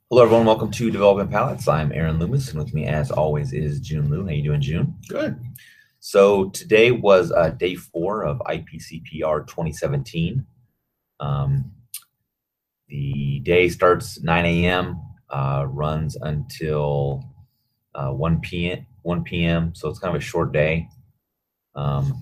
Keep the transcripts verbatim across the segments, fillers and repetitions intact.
Hello, everyone. Welcome to Development Palettes. I'm Aaron Loomis, and with me, as always, is June Liu. How you doing, June? Good. So today was uh, day four of I P C P R twenty seventeen. Um, the day starts nine A M, uh, runs until uh, one P M one P M. So it's kind of a short day. Um,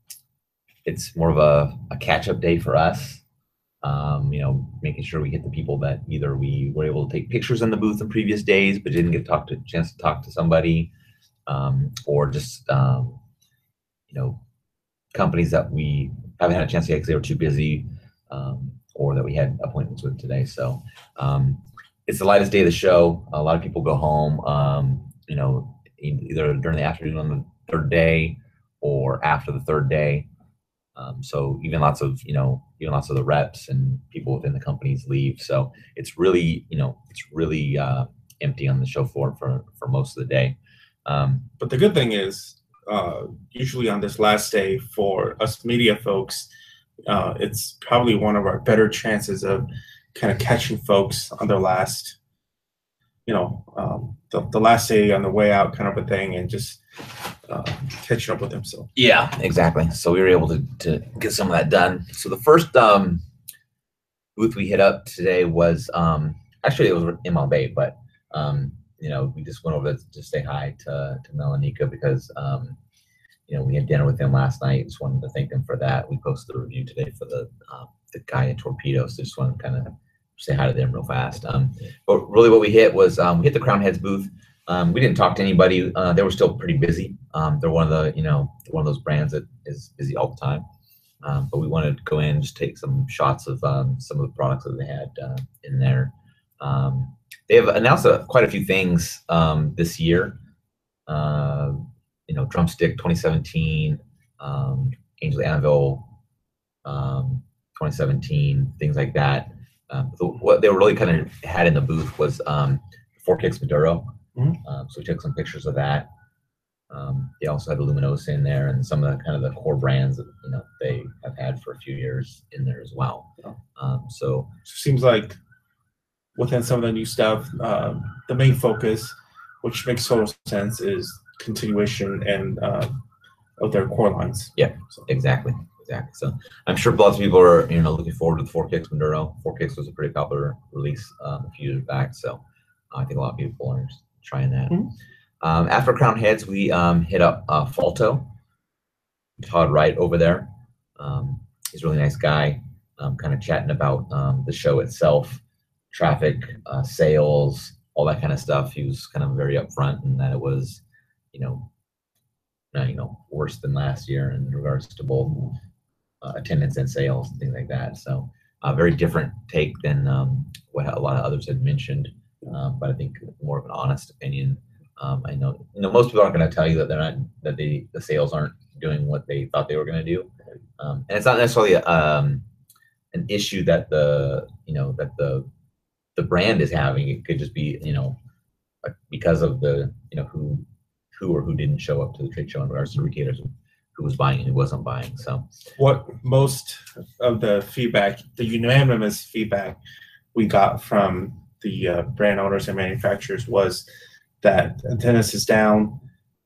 it's more of a, a catch-up day for us. Um, you know, making sure we get the people that either we were able to take pictures in the booth in previous days, but didn't get to talk to chance to talk to somebody, um, or just um, you know, companies that we haven't had a chance to get because they were too busy, um, or that we had appointments with today. So um, it's the lightest day of the show. A lot of people go home, um, you know, either during the afternoon on the third day or after the third day. Um, so even lots of, you know, even lots of the reps and people within the companies leave. So it's really, you know, it's really uh, empty on the show floor for, for most of the day. Um, But the good thing is, uh, usually on this last day for us media folks, uh, it's probably one of our better chances of kind of catching folks on their last, you know, um, the, the last day on the way out kind of a thing, and just uh, catching up with them. So yeah, exactly. So we were able to, to get some of that done. So the first um, booth we hit up today was, um, actually it was M L B, but um, you know, we just went over to just say hi to, to Melanika because, um, you know, we had dinner with them last night. Just wanted to thank them for that. We posted a review today for the uh, the guy at Torpedo, so just wanted to kind of say hi to them real fast. Um, but really, what we hit was um, we hit the Crown Heads booth. Um, we didn't talk to anybody. Uh, they were still pretty busy. Um, they're one of the, you know, one of those brands that is busy all the time. Um, but we wanted to go in and just take some shots of um, some of the products that they had uh, in there. Um, they have announced a, quite a few things um, this year. Uh, you know, Drumstick twenty seventeen, um, Angel Anvil um, twenty seventeen, things like that. Um, so what they really kind of had in the booth was um, Four Kicks Maduro. Mhm. Um, so we took some pictures of that. Um, they also had the Luminosa in there and some of the kind of the core brands that you know they have had for a few years in there as well. Um, so seems like within some of the new stuff, um, the main focus, which makes total sense, is continuation and uh, of their core lines. Yeah, So. exactly, exactly. So I'm sure lots of people are you know looking forward to the Four Kicks Maduro. Four Kicks was a pretty popular release um, a few years back, so I think a lot of people are trying that. Mm-hmm. Um, after Crown Heads, we um, hit up uh, Falto. Todd Wright over there. Um, he's a really nice guy. Um, kind of chatting about um, the show itself, traffic, uh, sales, all that kind of stuff. He was kind of very upfront in that it was, you know, uh, you know, worse than last year in regards to both uh, attendance and sales and things like that. So a very different take than um, what a lot of others had mentioned, um, but I think more of an honest opinion. Um, I know, you know, most people aren't going to tell you that they're not that the the sales aren't doing what they thought they were going to do, um, and it's not necessarily um, an issue that the you know that the the brand is having. It could just be you know because of the you know who who or who didn't show up to the trade show in regards to retailers, who was buying and who wasn't buying. So what most of the feedback, the unanimous feedback we got from the uh, brand owners and manufacturers was that attendance is down,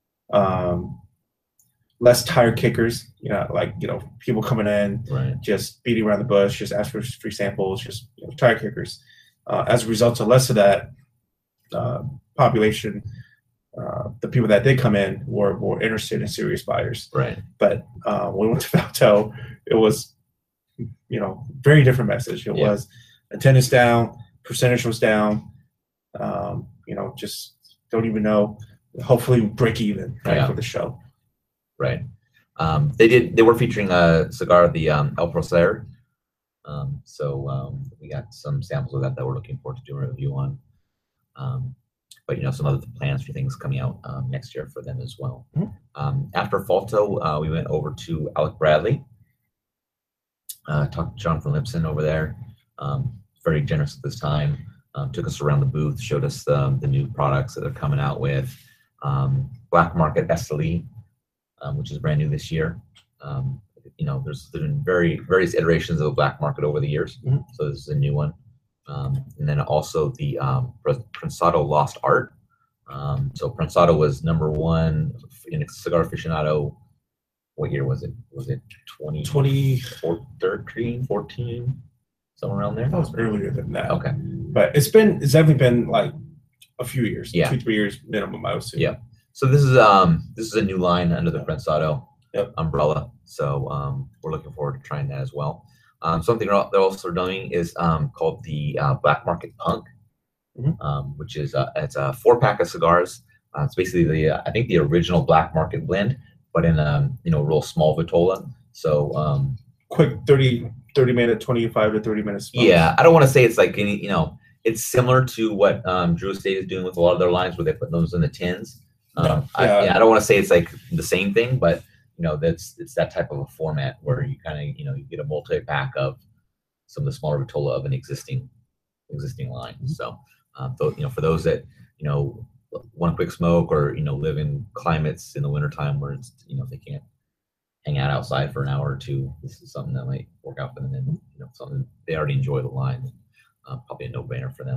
um, less tire kickers, you know, like, you know, people coming in, right. just beating around the bush, just ask for free samples, just you know, tire kickers. Uh, as a result of less of that uh, population, uh, the people that did come in were more interested in serious buyers. Right. But uh, when we went to Falto, it was, you know, very different message. It Yeah. was attendance down, percentage was down, um, you know, just don't even know. Hopefully break even right, yeah. for the show. Right. Um, they did. They were featuring a cigar, the um, El Procer. Um, so um, we got some samples of that that we're looking forward to doing a review on. Um, but you know, some other plans for things coming out um, next year for them as well. Mm-hmm. Um, after Falto, uh, we went over to Alec Bradley. Uh, talked to Jonathan Lipson over there. Um, very generous at this time. Um, took us around the booth, showed us the, the new products that they're coming out with. Um, Black Market S L E, um, which is brand new this year. Um, you know, there's, there's been very various iterations of the Black Market over the years. Mm-hmm. So this is a new one. Um, and then also the um, Prensado Lost Art. Um, so Prensado was number one in Cigar Aficionado. What year was it? Was it twenty, twenty, thirteen, fourteen, somewhere around there? That was earlier than that. Okay. But it's been, it's definitely been like a few years, yeah. two, three years minimum, I would say. Yeah. So this is um this is a new line under the Prensado yep. umbrella. So um, we're looking forward to trying that as well. Um, something they're also doing is um, called the uh, Black Market Punk, mm-hmm. um, which is uh, it's a four pack of cigars. Uh, it's basically the uh, I think the original Black Market blend, but in a you know real small vitola. So um, quick thirty, thirty minute, twenty-five to thirty minutes. Yeah, I don't want to say it's like any you know it's similar to what um, Drew Estate is doing with a lot of their lines where they put those in the tins. Um, no, yeah. I, yeah, I don't want to say it's like the same thing, but you know that's it's that type of a format where you kind of you know you get a multi pack of some of the smaller vitola of an existing existing line. Mm-hmm. So, um, th- you know, for those that you know want a quick smoke or you know live in climates in the wintertime where it's you know they can't hang out outside for an hour or two, this is something that might work out for them. And you know, something they already enjoy the line, uh, probably a no brainer for them.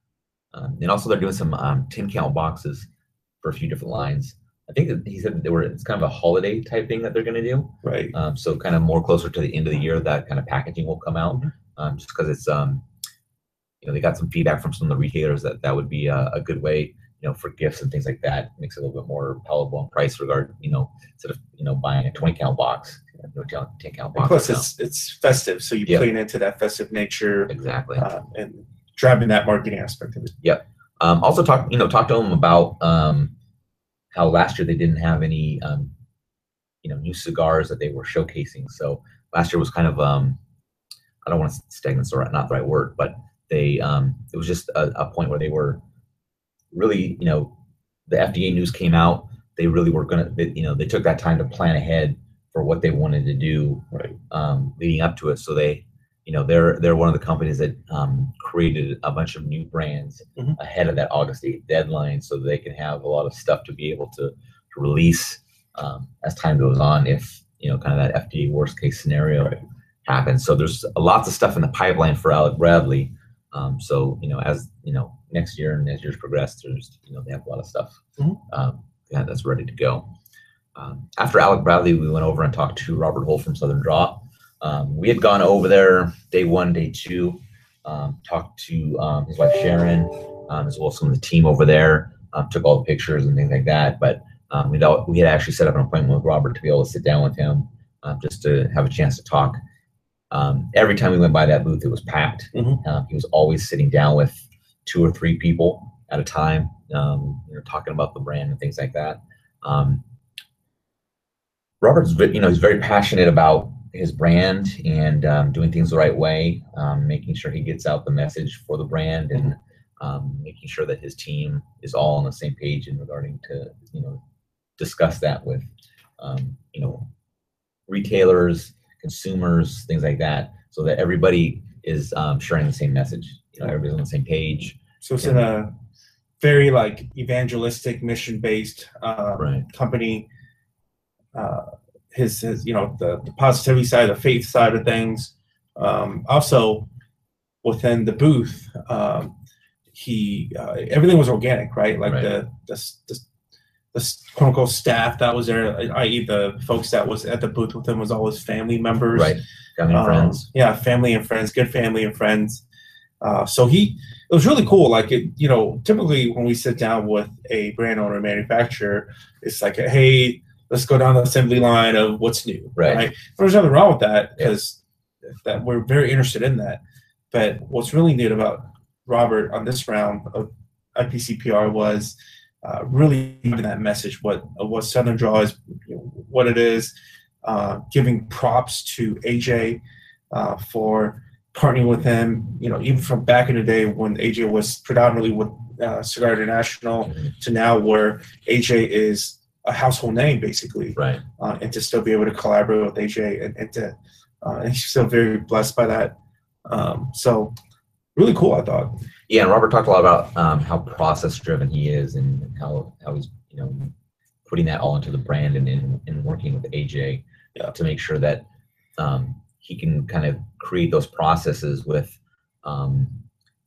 Um, and also, they're doing some um, tin count boxes for a few different lines. I think that he said that they were it's kind of a holiday type thing that they're going to do. Right. Um, so kind of more closer to the end of the year, that kind of packaging will come out. Um, just because it's um, you know, they got some feedback from some of the retailers that that would be a, a good way, you know, for gifts and things like that. Makes it a little bit more palatable in price regard, you know, instead of you know buying a twenty count box, you know, ten count box. Plus, it's it's festive, so you yep. play into that festive nature. Exactly. Uh, and driving that marketing aspect of it. Yep. Um, also talk, you know, talk to them about um, how last year they didn't have any, um, you know, new cigars that they were showcasing. So last year was kind of, um, I don't want to stagnant's not the right word, but they, um, it was just a, a point where they were really, you know, the F D A news came out. They really were going to, you know, they took that time to plan ahead for what they wanted to do right. um, leading up to it. So they, you know, they're they're one of the companies that um, created a bunch of new brands mm-hmm. ahead of that August eighth deadline, so that they can have a lot of stuff to be able to, to release um, as time goes on. If you know, kind of that F D A worst case scenario right. happens. So there's lots of stuff in the pipeline for Alec Bradley. Um, so you know, as you know, next year and as years progress, there's you know they have a lot of stuff mm-hmm. um, yeah, that's ready to go. Um, after Alec Bradley, we went over and talked to Robert Holt from Southern Draw. Um, we had gone over there day one, day two, um, talked to um, his wife Sharon, um, as well as some of the team over there, um, took all the pictures and things like that. But um, we we had actually set up an appointment with Robert to be able to sit down with him um, just to have a chance to talk. Um, every time we went by that booth, it was packed. Mm-hmm. Um, he was always sitting down with two or three people at a time, um, you know, talking about the brand and things like that. Um, Robert's, you know, he's very passionate about his brand and um, doing things the right way, um, making sure he gets out the message for the brand and um, making sure that his team is all on the same page in regarding to, you know, discuss that with, um, you know, retailers, consumers, things like that, so that everybody is um, sharing the same message. You know, everybody's on the same page. So it's in a very like evangelistic, mission-based um, right. company. Uh, his, his, you know, the, the positivity side, the faith side of things. Um, also, within the booth, um, he uh, everything was organic, right? Like right. the, the the the quote unquote staff that was there, that is, the folks that was at the booth with him was all his family members, right? Family and um, friends. Yeah, family and friends, good family and friends. Uh, so he, it was really cool. Like it, you know, typically when we sit down with a brand owner, manufacturer, it's like, a, hey. Let's go down the assembly line of what's new, right? right? There's nothing wrong with that because yeah. that we're very interested in that. But what's really neat about Robert on this round of I P C P R was uh, really giving that message, what what Southern Draw is, you know, what it is, uh, giving props to A J uh, for partnering with him. You know, even from back in the day when A J was predominantly with uh, Cigar International mm-hmm. to now where A J is a household name, basically, right? Uh, and to still be able to collaborate with A J and, and to, uh, and he's still very blessed by that. Um, so, really cool, I thought. Yeah, and Robert talked a lot about um, how process-driven he is, and how how he's you know putting that all into the brand and in and working with A J yeah. to make sure that um, he can kind of create those processes with um,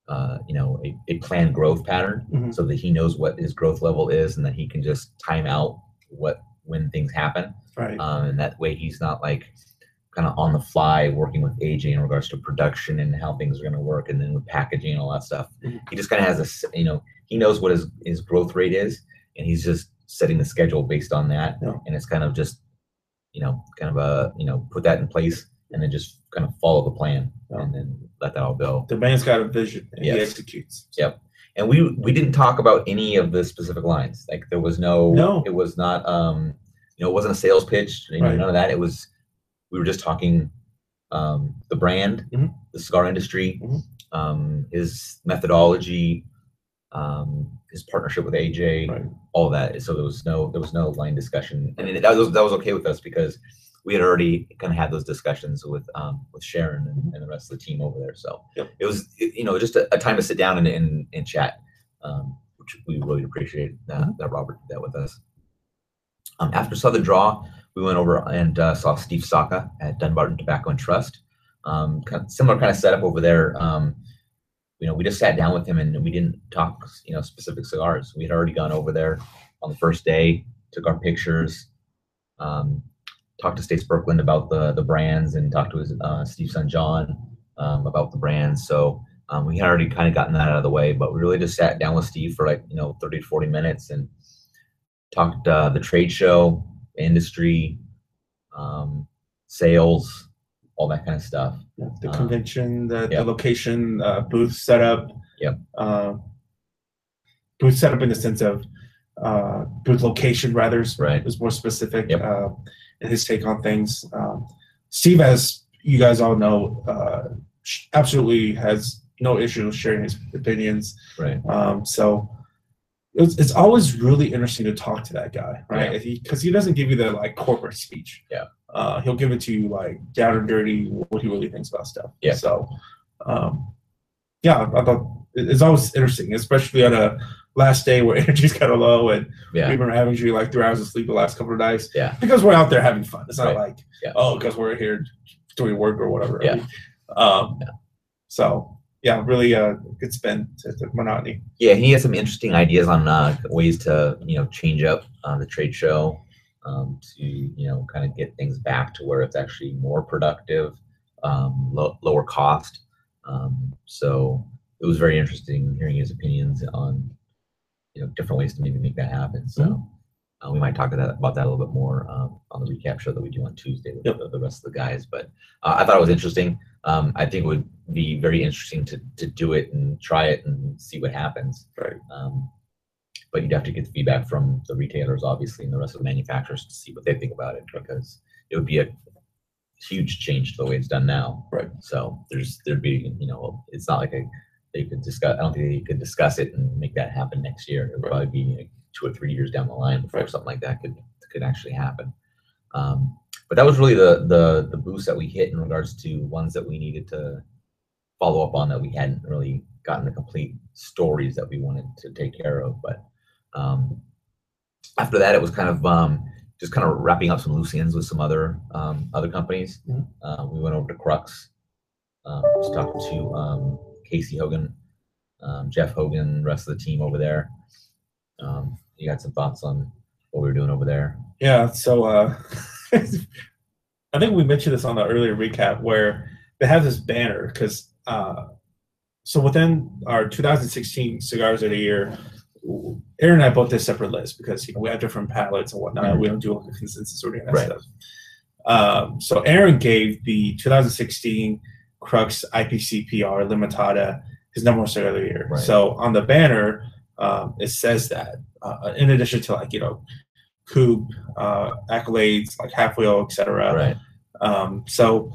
uh, you know, a, a planned growth pattern, Mhm. so that he knows what his growth level is, and that he can just time out what when things happen. Right. Um, and that way he's not like kind of on the fly working with A J in regards to production and how things are going to work, and then with packaging and all that stuff. Mhm. He just kind of has a, s- you know, he knows what his, his growth rate is, and he's just setting the schedule based on that. Yeah. And it's kind of just, you know, kind of a, you know, put that in place and then just kind of follow the plan Yeah. and then let that all go. The man's got a vision and he Yes. executes. Yep. And we we didn't talk about any of the specific lines. Like there was no, No. it was not, um, you know, it wasn't a sales pitch, you know, Right. none of that. It was, we were just talking um, the brand, Mhm. the cigar industry, Mhm. um, his methodology, um, his partnership with A J, Right. all that. So there was no there was no line discussion, and it, that was that was okay with us because we had already kind of had those discussions with um, with Sharon and, and the rest of the team over there. So Yep. it was it, you know just a, a time to sit down and and, and chat, um, which we really appreciate that, Mm-hmm. that Robert did that with us. Um, after Southern Draw, we went over and uh, saw Steve Saka at Dunbarton Tobacco and Trust. Um, kind of similar kind of setup over there. Um, you know, we just sat down with him and we didn't talk, you know, specific cigars. We had already gone over there on the first day, took our pictures, um, talked to Stace Berkland about the the brands, and talked to his uh, Steve's son John um, about the brands. So um, we had already kind of gotten that out of the way, but we really just sat down with Steve for like you know thirty to forty minutes and talked uh, the trade show, industry, um, sales, all that kind of stuff. Yeah, the Um, convention, the, yep. the location, uh, booth setup. Yep. Uh, booth setup in the sense of uh, booth location, rather, Right. is more specific. Yep. Uh, and his take on things. Um, Steve, as you guys all know, uh, absolutely has no issue sharing his opinions. Right. Um, so it's, it's always really interesting to talk to that guy, right? Because he, he doesn't give you the like corporate speech. Yeah. Uh, he'll give it to you like down and dirty, what he really thinks about stuff. Yeah. So, um, yeah, I thought it's always interesting, especially on a last day where energy's kind of low and Yeah. we've been having you like three hours of sleep the last couple of nights. Yeah. Because we're out there having fun. It's not Right. like, Yeah. oh, because we're here doing work or whatever. Yeah. Right? Um, Yeah. So, yeah, really a good spin to, to monotony. Yeah, he has some interesting ideas on uh, ways to, you know, change up uh, the trade show um, to, you know, kind of get things back to where it's actually more productive, um, lo- lower cost. Um, so it was very interesting hearing his opinions on, you know, different ways to maybe make that happen. So Mm-hmm. uh, we might talk about that, about that a little bit more um, on the recap show that we do on Tuesday with Yep. the, the rest of the guys. But uh, I thought it was interesting. Um, I think it would be very interesting to, to do it and try it and see what happens. Right. Um, but you'd have to get the feedback from the retailers, obviously, and the rest of the manufacturers to see what they think about it, because it would be a huge change to the way it's done now. Right. So there's there'd be you know it's not like a they could discuss. I don't think you could discuss it and make that happen next year. It would Right. probably be like two or three years down the line before Right. something like that could could actually happen. Um, but that was really the the the boost that we hit in regards to ones that we needed to follow up on that we hadn't really gotten the complete stories that we wanted to take care of. But um, after that, it was kind of um, just kind of wrapping up some loose ends with some other um, other companies. Mhm. Uh, we went over to Crux, um, just talked to um, Casey Hogan, um, Jeff Hogan, the rest of the team over there. Um, you got some thoughts on what we were doing over there? Yeah, so uh, I think we mentioned this on the earlier recap where they have this banner because uh, so within our two thousand sixteen cigars of the year, Aaron and I both did separate lists because you know we have different palettes and whatnot. Mhm. We don't do like a consensus or any of that Right. stuff. Um, so Aaron gave the two thousand sixteen Crux I P C P R Limitada his number one cigar of the year. Right. So on the banner, um, it says that uh, in addition to like you know. Coupe, uh, accolades like Half Wheel, et cetera. Right. Um, so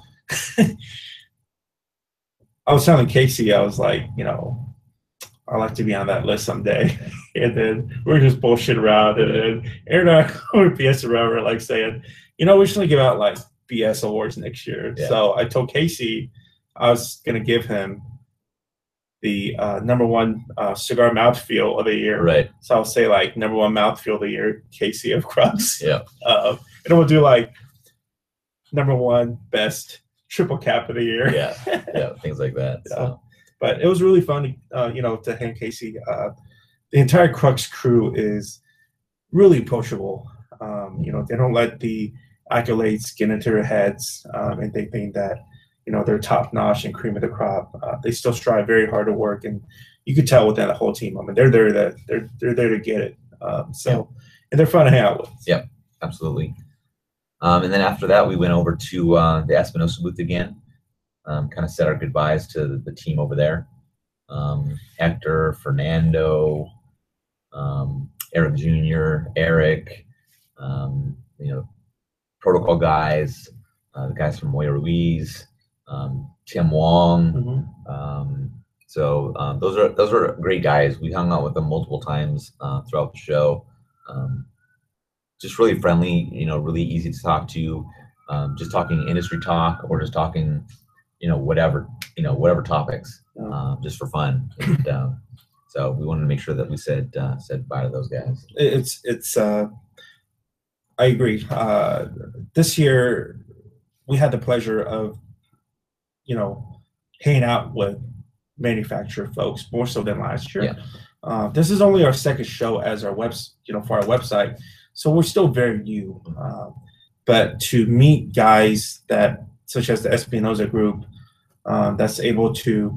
I was telling Casey, I was like, you know, I'd like to be on that list someday. And then we we're just bullshit around. And then Aaron and I were B S around. We're like saying, you know, we should give out like B S awards next year. Yeah. So I told Casey I was going to give him the uh, number one uh, cigar mouthfeel of the year. Right. So I'll say like number one mouthfeel of the year, Casey of Crux. Yeah. Uh, and then we'll do like number one best triple cap of the year. Yeah. Yeah. Things like that. Yeah. So But it was really fun, uh, you know, to hang Casey. Uh, the entire Crux crew is really approachable. Um, you know, they don't let the accolades get into their heads, um, and they think that, you know, they're top notch and cream of the crop. Uh, they still strive very hard to work, and you could tell within the whole team. I mean, they're there to they're they're there to get it. Um, so, yeah. And they're fun to hang out with. Yep, absolutely. Um, and then after that, we went over to uh, the Espinosa booth again. Um, kind of said our goodbyes to the team over there. Um, Hector, Fernando, um, Eric Junior, Eric, um, you know, protocol guys, uh, the guys from Moya Ruiz, um, Tim Wong. Mm-hmm. um, so um, those are those are great guys. We hung out with them multiple times uh, throughout the show. Um, just really friendly, you know, really easy to talk to. Um, just talking industry talk, or just talking, you know, whatever, you know, whatever topics, um, just for fun. And, um, so we wanted to make sure that we said uh, said bye to those guys. It's it's. Uh, I agree. Uh, this year, we had the pleasure of, you know, hanging out with manufacturer folks more so than last year. Yeah. Uh, this is only our second show as our web, you know, for our website, so we're still very new. Uh, but to meet guys that, such as the Espinosa group, uh, that's able to,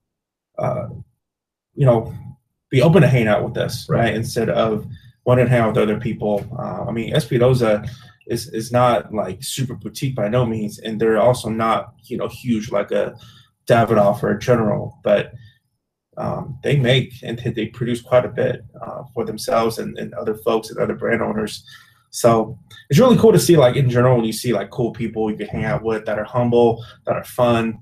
uh, you know, be open to hang out with us, right? right? Instead of wanting to hang out with other people. Uh, I mean, Espinosa is is not like super boutique by no means, and they're also not, you know, huge like a Davidoff or a General, but um, they make and they produce quite a bit uh, for themselves and, and other folks and other brand owners. So it's really cool to see, like, in general, when you see like cool people you can hang out with that are humble, that are fun.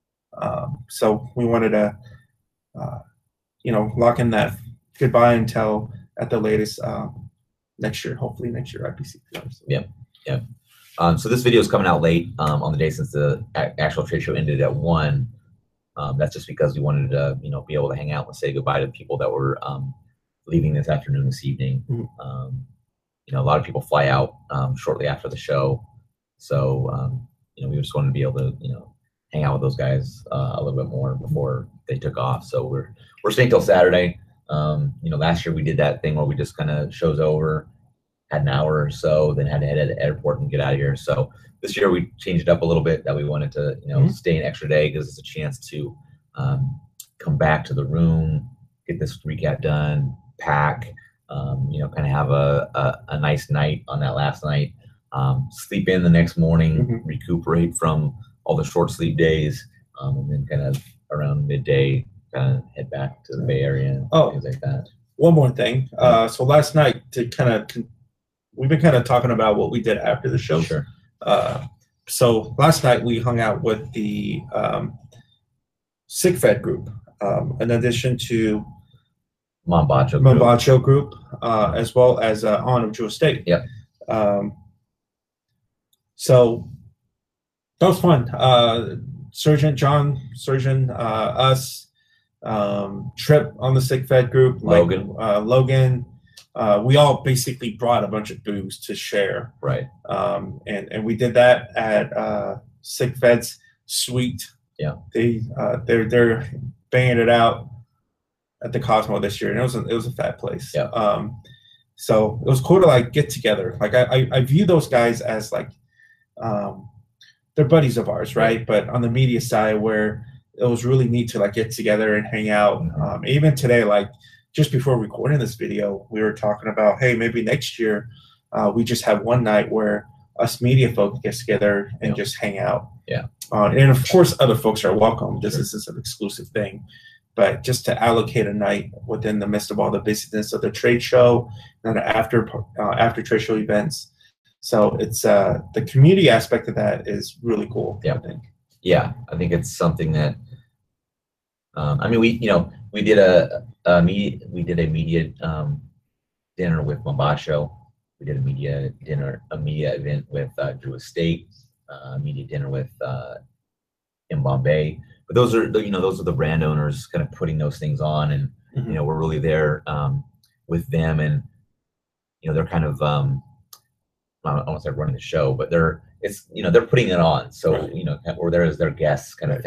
Um, so we wanted to, uh, you know, lock in that goodbye until at the latest um, next year, hopefully next year, I P C P R. So. Yep, yep. Um, so this video is coming out late um, on the day since the actual trade show ended at one. Um, that's just because we wanted to, you know, be able to hang out and say goodbye to people that were um, leaving this afternoon, this evening. Mm-hmm. Um, you know, a lot of people fly out um, shortly after the show, so um, you know, we just wanted to be able to, you know, hang out with those guys uh, a little bit more before they took off. So we're we're staying till Saturday. Um, you know, last year we did that thing where we just kind of shows over, had an hour or so, then had to head to the airport and get out of here. So this year we changed it up a little bit, that we wanted to, you know, mm-hmm. stay an extra day, because it's a chance to um, come back to the room, get this recap done, pack, um, you know, kind of have a, a, a nice night on that last night, um, sleep in the next morning, mm-hmm. recuperate from all the short sleep days, um, and then kind of around midday, kind of head back to the Bay Area and oh, things like that. One more thing. Uh, so last night, to kind of, we've been kind of talking about what we did after the show. Sure. Uh, so last night we hung out with the um, SigFed group, um, in addition to Mombacho group, Mombacho group uh, as well as uh, On of Jewel State. Yep. Um, so that was fun. Uh, Surgeon John, Surgeon, uh, us, um, Trip on the SigFed group, Logan, like, uh, Logan. Uh, we all basically brought a bunch of booze to share. Right. Um, and, and we did that at uh, SigFed's suite. Yeah. They, uh, they're, they're banging it out at the Cosmo this year, and it was a, it was a fat place. Yeah. Um, so it was cool to like get together. Like I, I, I view those guys as like, um, they're buddies of ours, right? But on the media side, where it was really neat to like get together and hang out. Um, even today, like just before recording this video, we were talking about, hey, maybe next year uh, we just have one night where us media folks get together and yeah. just hang out. Yeah. Uh, and of course, other folks are welcome. This sure. is an exclusive thing. But just to allocate a night within the midst of all the busyness of the trade show and the after uh, after trade show events. So it's uh, the community aspect of that is really cool. Yeah. I think. Yeah, I think it's something that. Um, I mean, we you know we did a, a media we did a media um, dinner with Mombacho. We did a media dinner a media event with uh, Drew Estate. Uh, a media dinner with uh, in Bombay. But those are the, you know those are the brand owners kind of putting those things on, and mm-hmm. you know we're really there um, with them, and you know they're kind of um, I don't want to say running the show, but they're it's you know they're putting it on, so right. you know we're there as their guests kind of thing.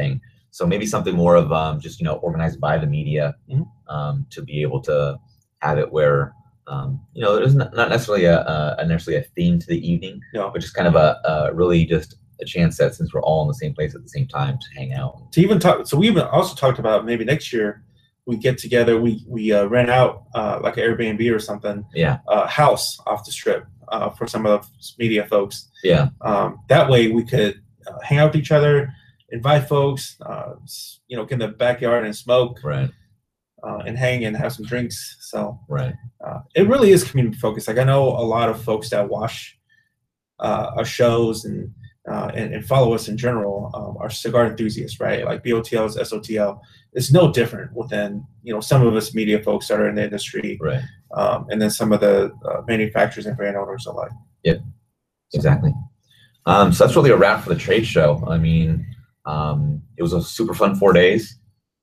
So maybe something more of um, just, you know, organized by the media Mhm. um, to be able to have it where, um, you know, there's not, not necessarily a, a necessarily a theme to the evening, No. but just kind of a, a really just a chance that since we're all in the same place at the same time to hang out. To even talk, so we even also talked about maybe next year we get together, we we uh, rent out uh, like an Airbnb or something, Yeah. uh, house off the strip uh, for some of the media folks. Yeah. Um, that way we could uh, hang out with each other, invite folks, uh, s- you know, get in the backyard and smoke, Right. uh, and hang and have some drinks. So Right. uh, it really is community focused. Like I know a lot of folks that watch uh, our shows and, uh, and and follow us in general um, are cigar enthusiasts, right? Like B O T Ls, S O T L. It's no different within, you know, some of us media folks that are in the industry, Right. um, and then some of the uh, manufacturers and brand owners alike. Yep. Exactly. Um, so that's really a wrap for the trade show. I mean, um, it was a super fun four days.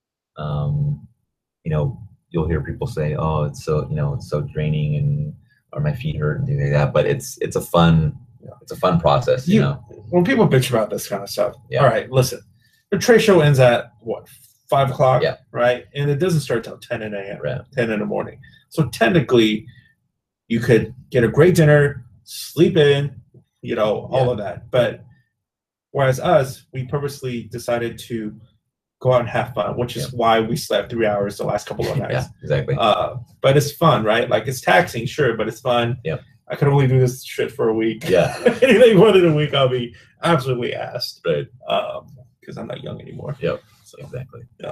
Um, you know, you'll hear people say, "Oh, it's so, you know, it's so draining," and or my feet hurt and things like that. But it's it's a fun Yeah. it's a fun process. You, You- know. When people bitch about this kind of stuff, Yeah. all right, listen, the trade show ends at what, five o'clock, Yeah. right? And it doesn't start till ten a m, Right. ten in the morning. So technically, you could get a great dinner, sleep in, you know, all Yeah. of that. But whereas us, we purposely decided to go out and have fun, which is why we slept three hours the last couple of nights. Yeah. Exactly. Uh, but it's fun, right? Like it's taxing, sure, but it's fun. Yep. I could only do this shit for a week. Yeah. Anything more than a week, I'll be absolutely asked. Right. Um, because I'm not young anymore. Yep. So exactly. Yeah.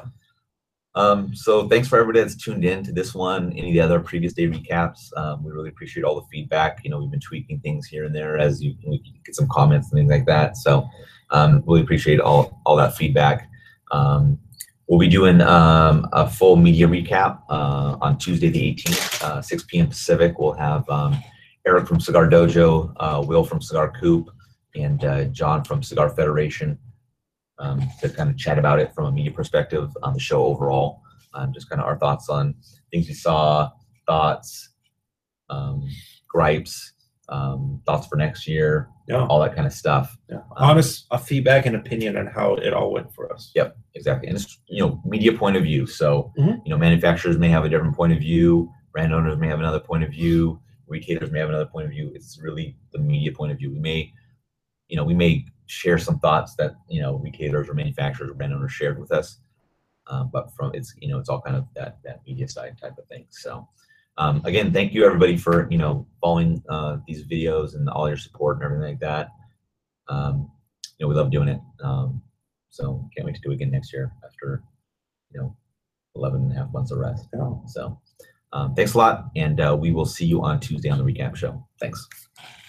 Um, so thanks for everybody that's tuned in to this one, any of the other previous day recaps. Um, we really appreciate all the feedback. You know, we've been tweaking things here and there as you, you get some comments and things like that. So um, really appreciate all, all that feedback. Um, we'll be doing um, a full media recap uh, on Tuesday the eighteenth, uh, six p m Pacific. We'll have um, Eric from Cigar Dojo, uh, Will from Cigar Coop, and uh, John from Cigar Federation. Um, to kind of chat about it from a media perspective on the show overall. Um, just kind of our thoughts on things we saw, thoughts, um, gripes, um, thoughts for next year, Yeah. all that kind of stuff. Yeah. Honest uh, feedback and opinion on how it all went for us. Yep, exactly. And it's, you know, media point of view. So, Mhm. you know, manufacturers may have a different point of view, brand owners may have another point of view, retailers may have another point of view. It's really the media point of view. We may, you know, we may share some thoughts that, you know, retailers or manufacturers or brand owners shared with us. Um, but from it's, you know, it's all kind of that, that media side type of thing. So um, again, thank you everybody for, you know, following uh, these videos and all your support and everything like that. Um, you know, we love doing it. Um, so can't wait to do it again next year after, you know, eleven and a half months of rest. Yeah. So um, thanks a lot. And uh, we will see you on Tuesday on the recap show. Thanks.